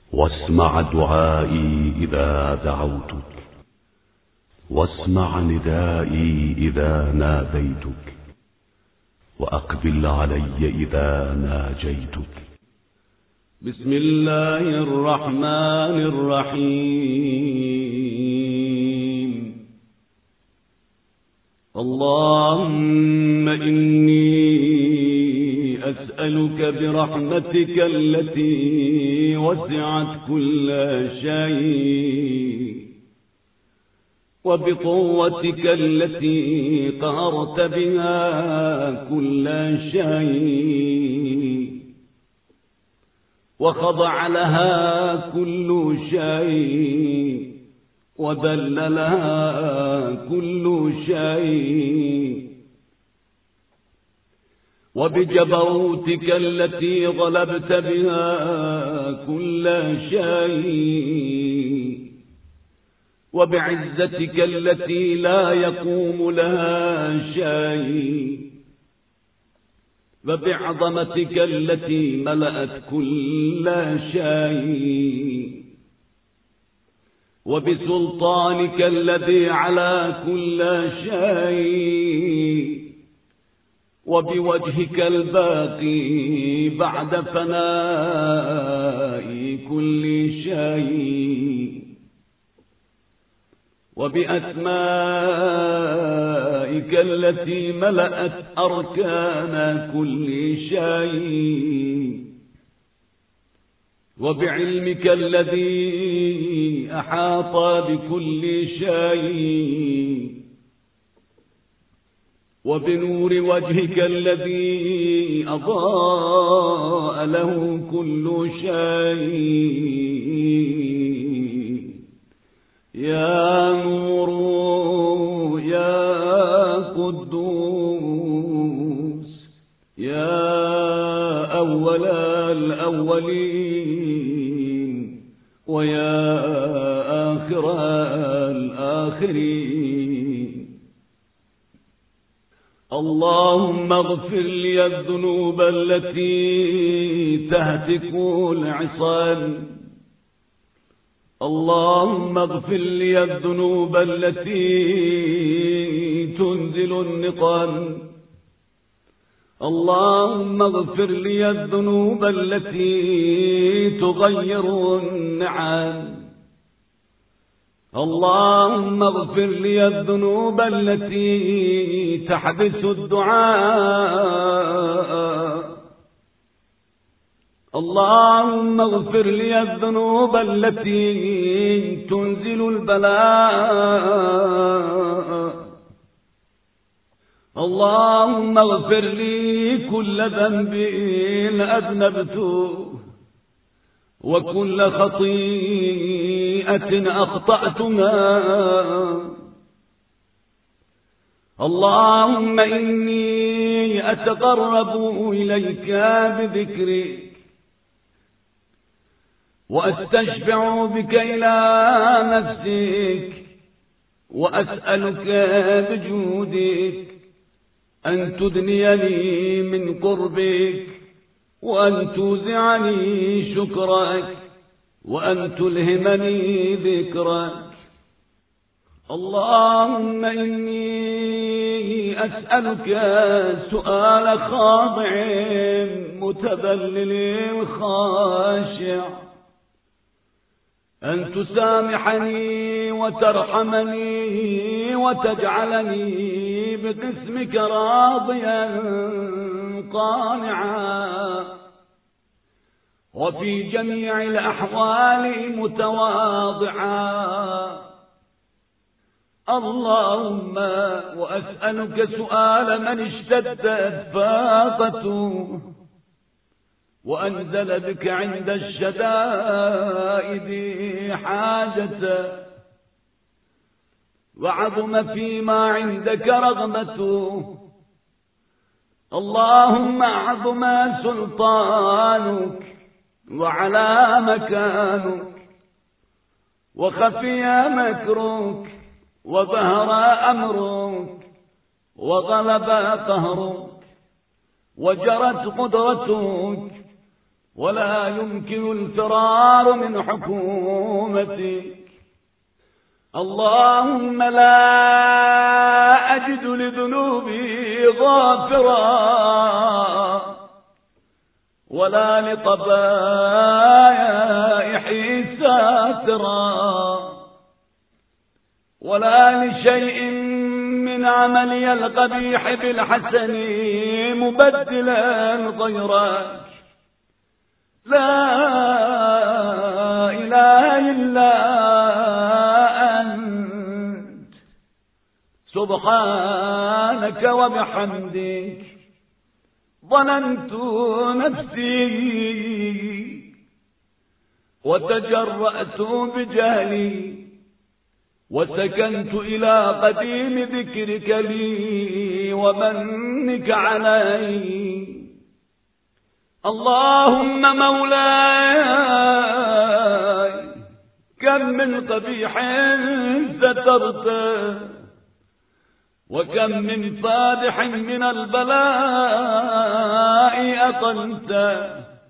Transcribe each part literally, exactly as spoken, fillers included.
واسمع دعائي إذا دعوتك، واسمع ندائي إذا ناديتك، وأقبل علي إذا ناجيتك. بسم الله الرحمن الرحيم. اللهم إني أسألك برحمتك التي وسعت كل شيء، وبقوتك التي قهرت بها كل شيء، وخضع لها كل شيء، وذل لها كل شيء، وبجبروتك التي غلبت بها كل شيء، وبعزتك التي لا يقوم لها شيء، وبعظمتك التي ملأت كل شيء، وبسلطانك الذي على كل شيء، وبوجهك الباقي بعد فناء كل شيء، وبأسمائك التي ملأت أركان كل شيء، وبعلمك الذي أحاط بكل شيء، وبنور وجهك الذي أضاء له كل شيء. يا نور يا قدوس يا أول الأولين ويا آخر الآخرين. اللهم اغفر لي الذنوب التي تهتك العصام، اللهم اغفر لي الذنوب التي تنزل النقم، اللهم اغفر لي الذنوب التي تغير النعم، اللهم اغفر لي الذنوب التي تحبس الدعاء، اللهم اغفر لي الذنوب التي تنزل البلاء، اللهم اغفر لي كل ذنب أذنبته، وكل خطيئة أخطأتها، اللهم إني أتقرب إليك بذكرك، وأستشفع بك إلى نفسك، وأسألك بجودك أن تدنيني من قربك، وأن توزعني شكرك، وأن تلهمني ذكرك. اللهم إني أسألك سؤال خاضع متذلل خاشع، أن تسامحني وترحمني وتجعلني بقسمك راضيا قانعا، وفي جميع الأحوال متواضعا. اللهم وأسألك سؤال من اشتدت فاقته وأنزل بك عند الشدائد حاجته، وعظم فيما عندك رغبته. اللهم عظم سلطانك وعلى مكانك، وخفي مكرك، وظهر أمرك، وغلب قهرك، وجرت قدرتك، ولا يمكن الفرار من حكومتك. اللهم لا أجد لذنوبي غافرا ولا لقبائحي ساترا ولا لشيء من عملي القبيح بالحسن مبدلا غيرك. لا إله إلا أنت سبحانك وبحمدك ظننت نفسي وتجرأت بجهلي وسكنت إلى قديم ذكرك لي ومنك علي. اللهم مولاي كم من قبيح سترته وكم من فادح من البلاء أطلته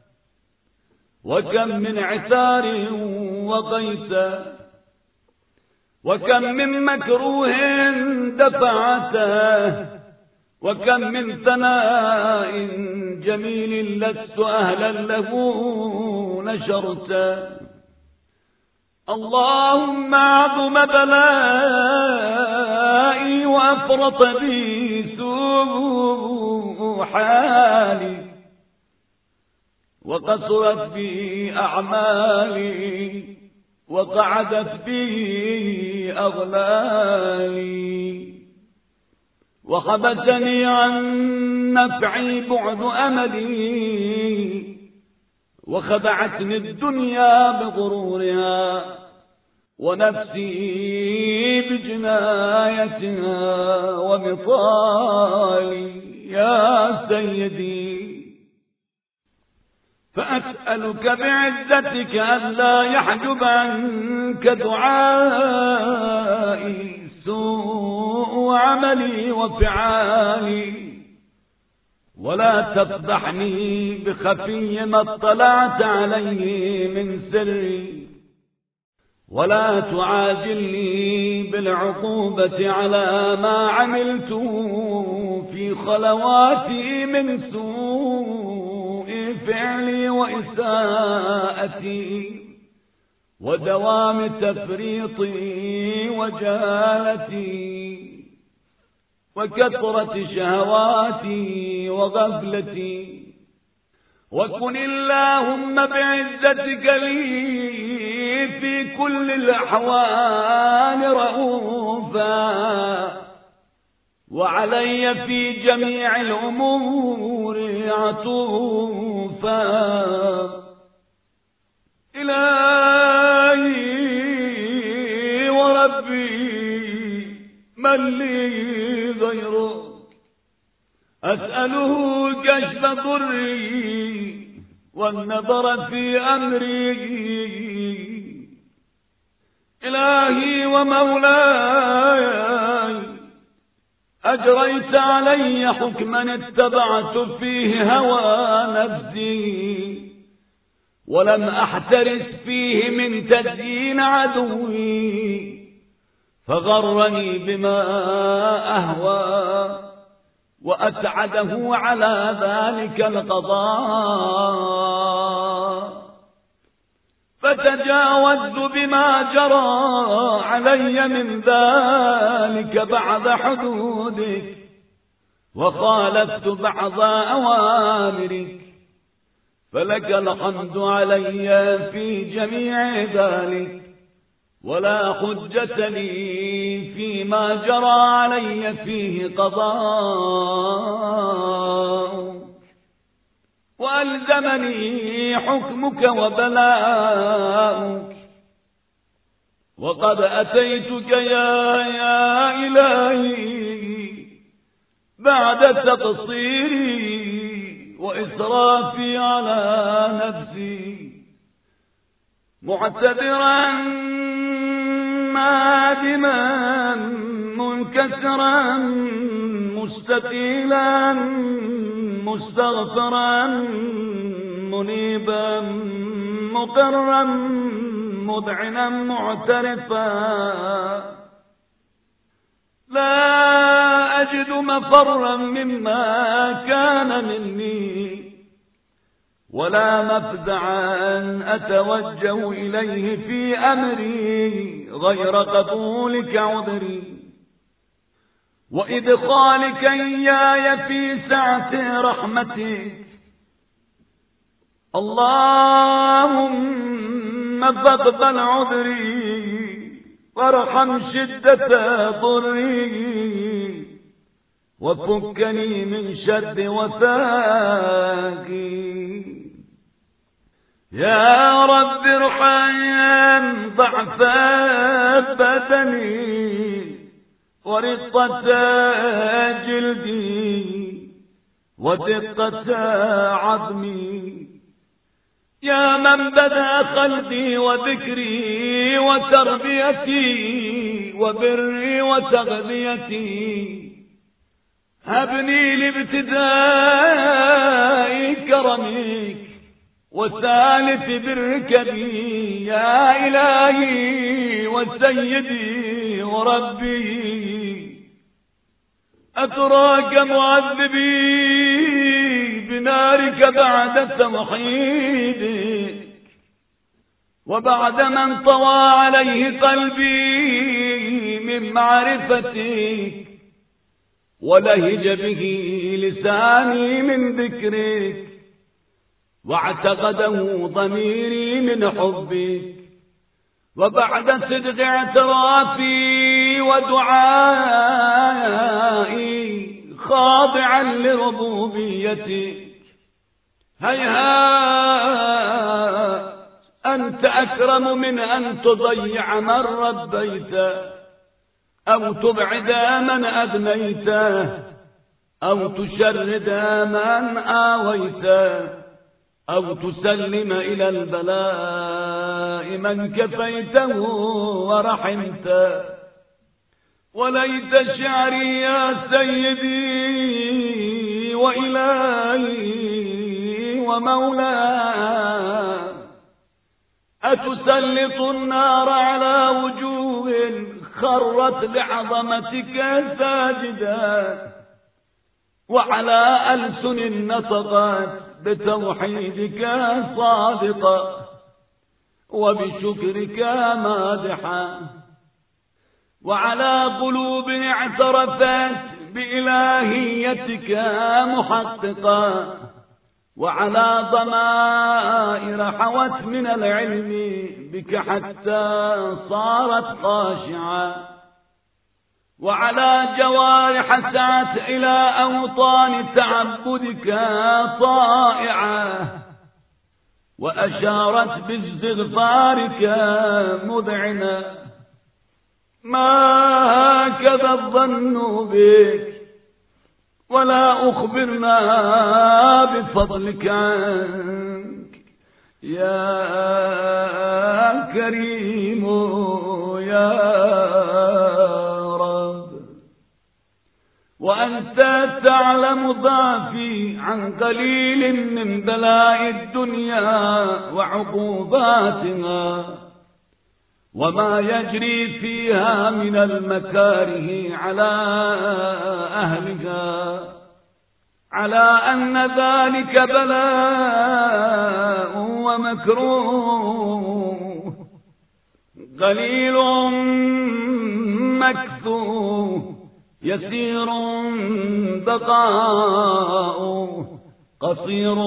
وكم من عثار وقيته وكم من مكروه دفعته وكم من ثناء جميل لست أهلا له نشرته. اللهم أعظم بلائي وأفرط بي سوء حالي وقصرت بي أعمالي وقعدت بي أغلالي وخبتني عن نفعي بعد أملي وخدعتني الدنيا بغرورها ونفسي بجنايتها ومطالي. يا سيدي فأسألك بعزتك ألا يحجب عنك دعائي سوء عملي وفعالي ولا تفضحني بخفي ما اطلعت عليه من سري ولا تعاجلني بالعقوبة على ما عملت في خلواتي من سوء فعلي وإساءتي ودوام تفريطي وجهالتي وكثرة شهواتي وغفلتي. وكن اللهم بعزتك لي في كل الأحوال رؤوفا وعلي في جميع الأمور عطوفا. إلهي وربي من لي غيرك أسأله كشف ضري والنظر في أمري. إلهي ومولاي أجريت علي حكما اتبعت فيه هوى نفسي ولم أحترس فيه من تزيين عدوي فغرني بما أهوى وأسعده على ذلك القضاء فتجاوزت بما جرى علي من ذلك بعد حدودك وخالفت بعض أوامرك فلك الحمد علي في جميع ذلك ولا حجة لي فيما جرى علي فيه قضاء وألزمني حكمك وبلاؤك. وقد أتيتك يا يا إلهي بعد تقصيري وإسرافي على نفسي معتذرا نادما منكسرا مستقيلا مستغفرا منيبا مقرا مذعنا معترفا، لا أجد مفرا مما كان مني، ولا مفزعا أتوجه إليه في أمري غير قبولك عذري، وإدخالك إياي في سعة رحمتك. اللهم فاقبل عذري وارحم شدة ضري، وفكني من شد وثاقي. يا رب ارحم ضعف بدني ورقة جلدي ودقة عظمي، يا من بدأ خلقي وذكري وتربيتي وبري وتغذيتي، هبني لابتداء كرمك وثالث برك بي، يا إلهي وسيدي وربي. أتراك معذبي بنارك بعد توحيدك، وبعد من طوى عليه قلبي من معرفتك، ولهج به لساني من ذكرك، واعتقده ضميري من حبك، وبعد صدق اعترافي ودعائي خاضعا لربوبيتك، هيهات أنت أكرم من أن تضيع من ربيته، أو تبعد من أدنيته، أو تشرد من آويته، أو تسلم إلى البلاء من كفيته ورحمته. وليت شعري يا سيدي وإلهي ومولاي، أتسلط النار على وجوه خرت لعظمتك ساجدا، وعلى ألسن نطقت بتوحيدك صادقة، وبشكرك مادحا، وعلى قلوب اعترفت بإلهيتك محققة، وعلى ضمائر حوت من العلم بك حتى صارت خاشعة، وعلى جوارح سعت إلى أوطان تعبدك طائعة، وأشارت باستغفارك مذعنة. ما هكذا الظن بك، ولا أخبرنا بفضلك عنك يا كريم يا رب. وأنت تعلم ضعفي عن قليل من بلاء الدنيا وعقوباتها، وما يجري فيها من المكاره على أهلها، على أن ذلك بلاء ومكروه قليل مكثوه يسير بقاء قصير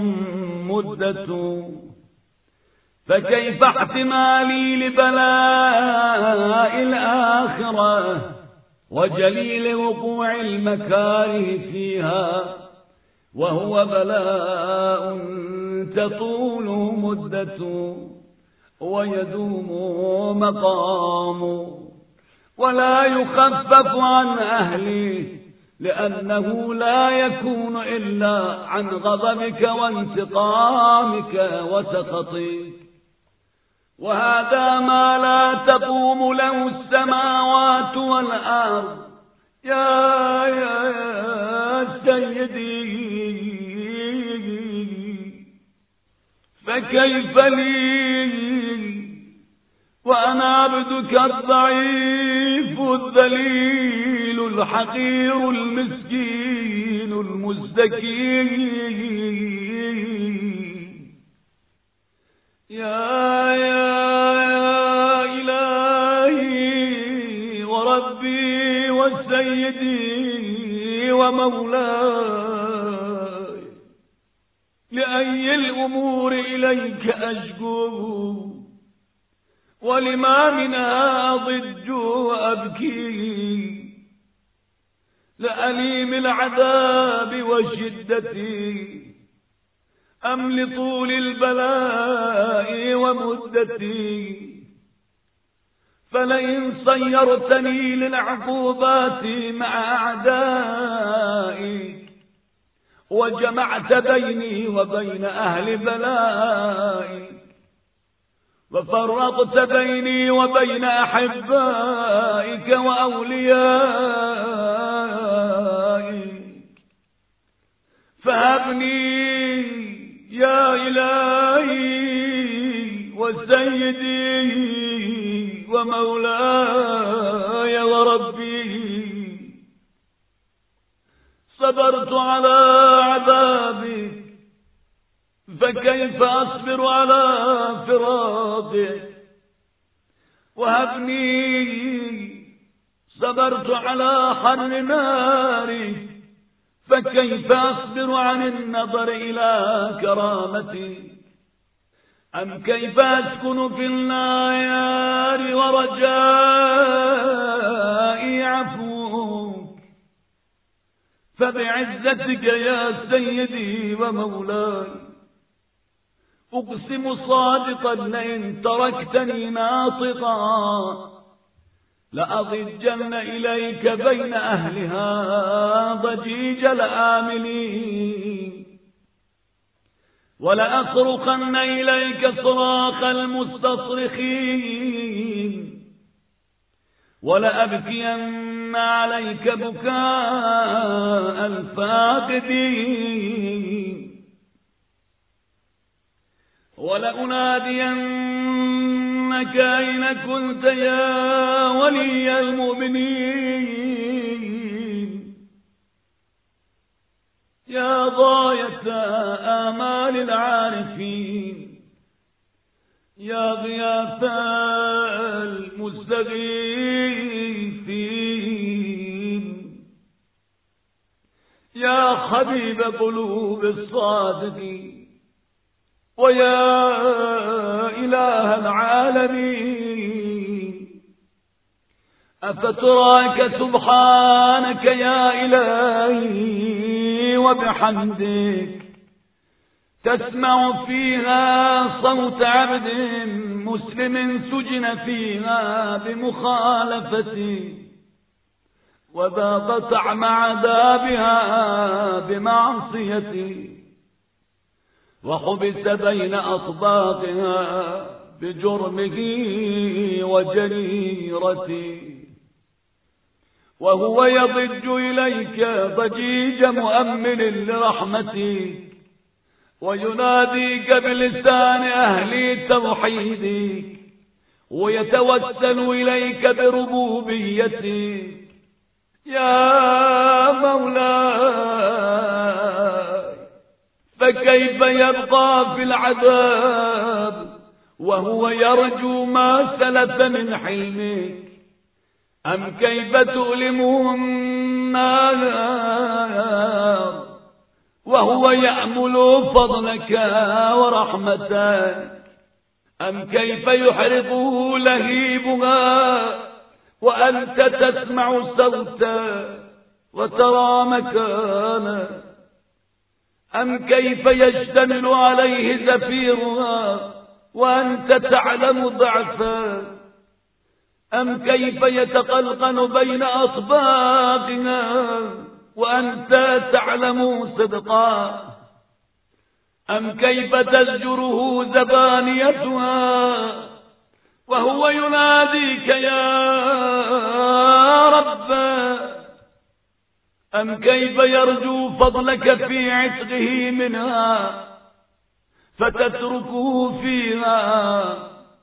مدة. فكيف احتمالي لبلاء الآخرة وجليل وقوع المكاره فيها، وهو بلاء تطول مدة ويدوم مقام، ولا يخفف عن أهله، لأنه لا يكون إلا عن غضبك وانتقامك وسخطك. وهذا ما لا تقوم له السماوات والأرض يا يا سيدي. فكيف لي وأنا عبدك الضعيف الذليل الحقير المسكين المزدكين. يا يا إلهي وربي وسيدي ومولاي، لأي الأمور إليك أشكو، ولما منها أضج وأبكي، لأليم العذاب وشدتي أم لطول البلاء ومدتي؟ فلئن صيرتني للعقوبات مع أعدائي، وجمعت بيني وبين أهل بلائي، وفرقت بيني وبين أحبائك وأوليائك، فهبني يا إلهي وسيدي ومولاي وربي. صبرت على عذابك فكيف أصبر على فراقك؟ وهبني صبرت على حر نارك فكيف أصبر عن النظر إلى كرامتك؟ أم كيف أسكن في النار ورجائي عفوك؟ فبعزتك يا سيدي ومولاي أقسم صادقا لئن تركتني ناطقا لأضجن إليك بين أهلها ضجيج الآمنين، ولأصرخن إليك صراخ المستصرخين، ولأبكين عليك بكاء الفاقدين، ولأنادينك أين كنت يا ولي المؤمنين، يا غاية آمال العارفين، يا غياث المستغيثين، يا حبيب قلوب الصادقين، ويا إله العالمين. أفتراك سبحانك يا إلهي وبحمدك تسمع فيها صوت عبد مسلم سجن فيها بمخالفتي، وذاق طعم عذابها بمعصيتي، وحبس بين أطباقها بجرمه وجريرته، وهو يضج إليك ضجيج مؤمل لرحمتك، ويناديك بلسان أهل توحيدك، ويتوسل إليك بربوبيتك. يا مولاي فكيف يبقى في العذاب وهو يرجو ما سلف من حلمك؟ أم كيف تؤلمه النار وهو يأمل فضلك ورحمتك؟ أم كيف يحرقه لهيبها وأنت تسمع صوتا وترى مكانا؟ أم كيف يشتمل عليه زفيرها وأنت تعلم ضعفا؟ أم كيف يتقلقل بين أصباغنا وأنت تعلم صدقا؟ أم كيف تزجره زبانيتها وهو يناديك يا رب؟ أم كيف يرجو فضلك في عتقه منها فتتركه فيها.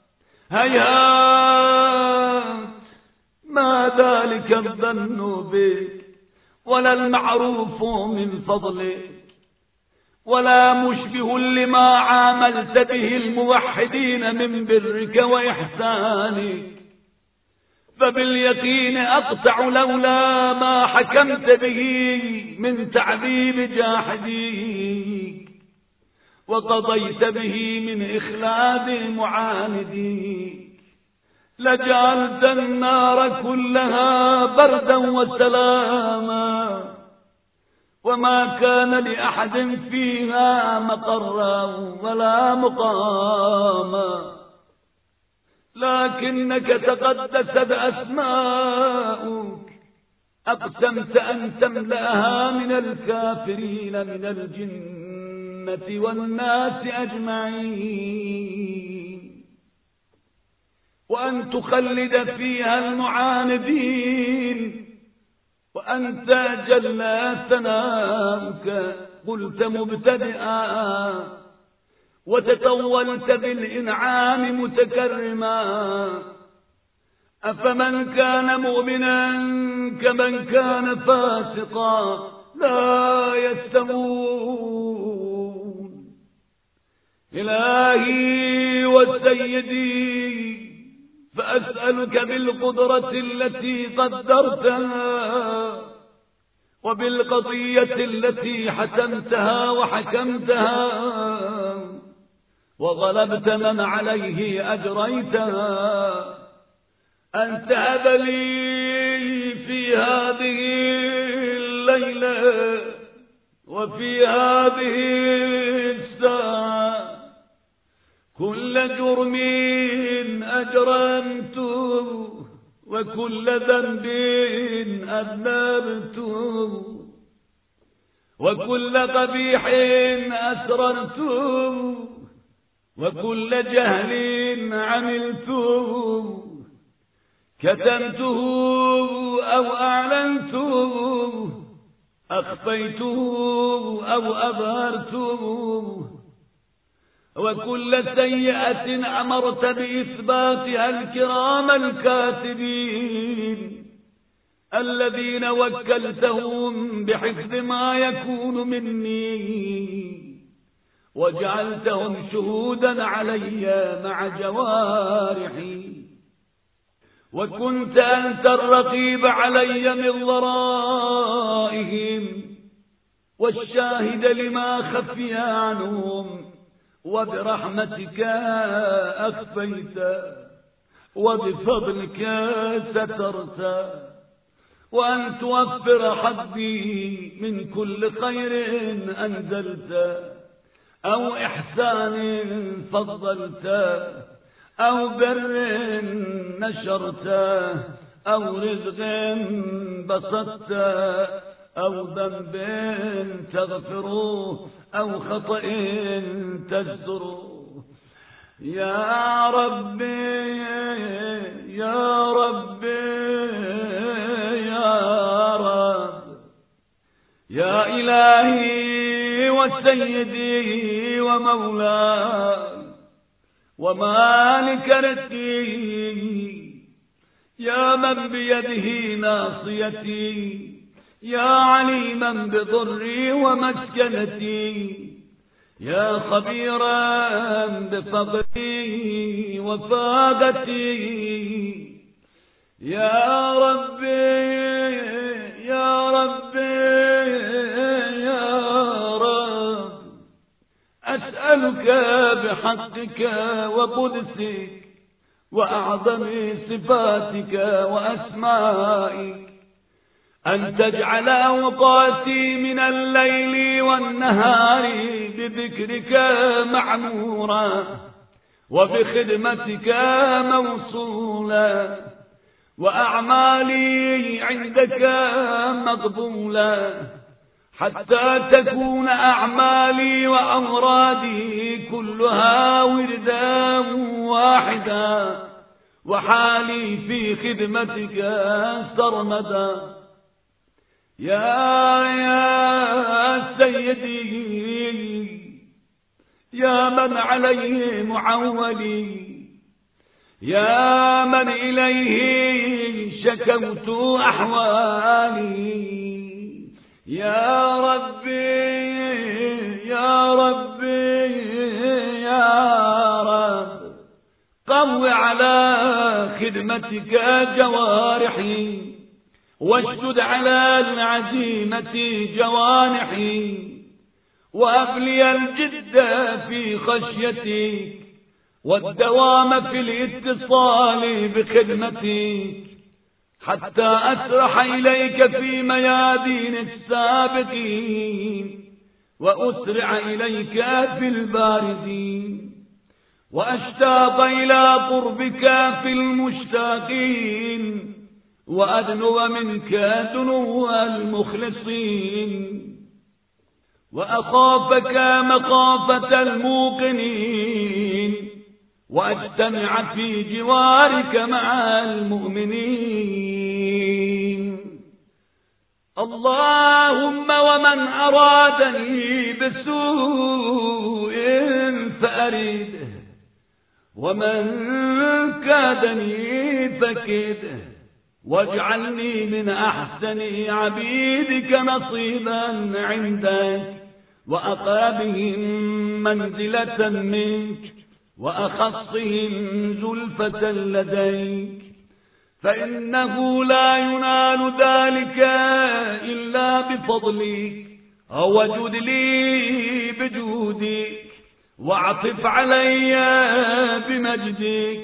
هيهات ما ذلك الظن بك ولا المعروف من فضلك ولا مشبه لما عاملت به الموحدين من برك وإحسانك، فباليقين أقطع لولا ما حكمت به من تعذيب جاحديك وقضيت به من إخلاد معانديك لجعلت النار كلها بردا وسلاما، وما كان لأحد فيها مقرا ولا مقاما، لكنك تقدست أسماؤك أقسمت أن تملأها من الكافرين من الجنة والناس أجمعين، وأن تخلد فيها المعاندين، وأنت جل ثناؤك قلت مبتدئا وتطولت بالإنعام متكرما، أفمن كان مؤمنا كمن كان فاسقا لا يستوون. إلهي وسيدي فأسألك بالقدرة التي قدرتها وبالقضية التي حسمتها وحكمتها وغلبت من عليه أجريتها، أن تهب لي في هذه الليلة وفي هذه الساعة كل جرم أجرمته وكل ذنب أذنبته وكل قبيح أسررته وكل جهل عملته كتمته أو أعلنته أخفيته أو أظهرته، وكل سيئة أمرت بإثباتها الكرام الكاتبين الذين وكلتهم بحفظ ما يكون مني وجعلتهم شهودا علي مع جوارحي، وكنت أنت الرقيب علي من ورائهم والشاهد لما خفي عنهم، وبرحمتك أخفيت وبفضلك سترت، وأن توفر حظي من كل خير أنزلت أو إحسان فضلت أو بر نشرت أو رزق بسطت أو ذنب تغفره أو خطأ تجزره. يا ربي يا ربي يا رب يا إلهي وسيدي ومولاي ومالك رزقي، يا من بيده ناصيتي، يا عليما بضري ومسكنتي، يا خبيرا بفقري وفاقتي، يا ربي يا ربي يا رب أسألك بحقك وقدسك وأعظم صفاتك وأسمائك أن تجعل أوقاتي من الليل والنهار بذكرك معمورا وبخدمتك موصولا، وأعمالي عندك مقبولا، حتى تكون أعمالي وأمرادي كلها وردا واحدا، وحالي في خدمتك سرمدا. يا يا سيدي يا من عليه معولي، يا من إليه شكوت أحوالي. يا ربي يا ربي يا رب، قو على خدمتك جوارحي، واشدد على العزيمة جوانحي، وأبلي الجد في خشيتك، والدوام في الاتصال بخدمتك، حتى أسرح إليك في ميادين السابقين، وأسرع إليك في الباردين، وأشتاق إلى قربك في المشتاقين، وأدنو منك دنو المخلصين، وأخافك مخافة الموقنين، وأجتمع في جوارك مع المؤمنين. اللهم ومن أرادني بسوء فأرده، ومن كادني فكده، واجعلني من أحسن عبيدك نصيبا عندك، وأقربهم منزلة منك، وأخصهم زلفة لديك، فإنه لا ينال ذلك إلا بفضلك، وجد لي بجودك، واعطف علي بمجدك،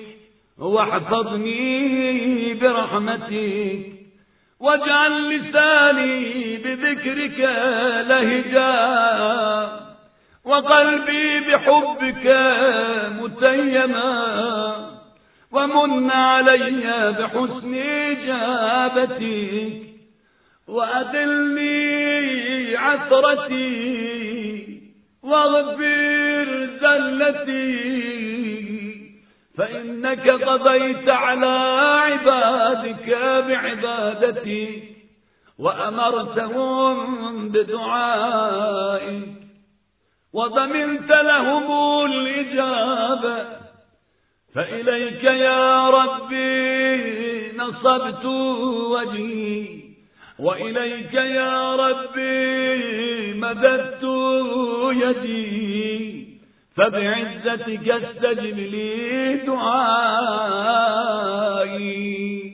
واحفظني برحمتك، واجعل لساني بذكرك لهجا، وقلبي بحبك متيما، ومن علي بحسن إجابتك، وأذلني عثرتي، واغفر زلتي، فإنك قضيت على عبادك بعبادتك، وأمرتهم بدعائك، وضمنت لهم الإجابة. فإليك يا ربي نصبت وجهي، وإليك يا ربي مددت يدي، فبعزتك استجب لي دعائي،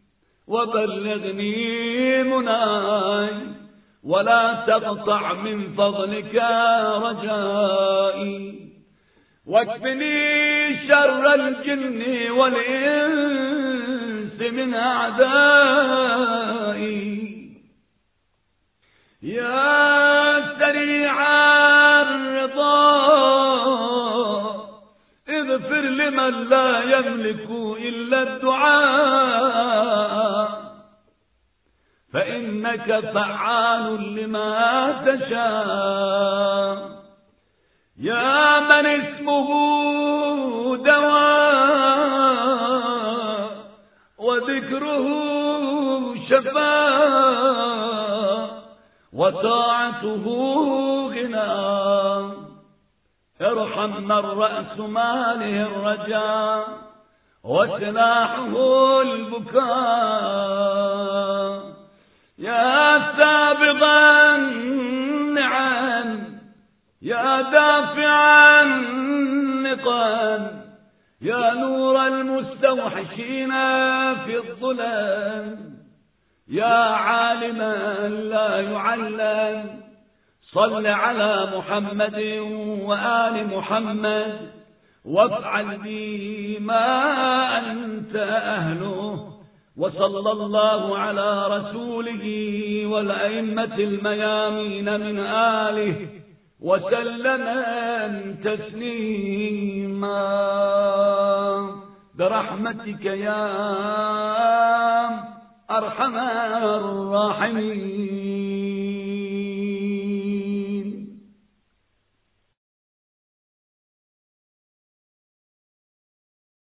وبلغني مناي، ولا تقطع من فضلك رجائي، واكفني شر الجن والإنس من أعدائي. يا سريع الرضا اغفر لمن لا يملك إلا الدعاء، فإنك فعال لما تشاء. يا من اسمه دواء، وذكره شفاء، وطاعته غنى، ارحم من رأس ماله الرجاء، وسلاحه البكاء. يا سابغا النعم، يا دافعا النقم، يا نور المستوحشين في الظلام، يا عالما لا يعلم، صل على محمد وآل محمد، وافعل بي ما أنت أهله. وصلى الله على رسوله والأئمة الميامين من آله، وسلم تسليما، برحمتك يا أرحم الراحمين.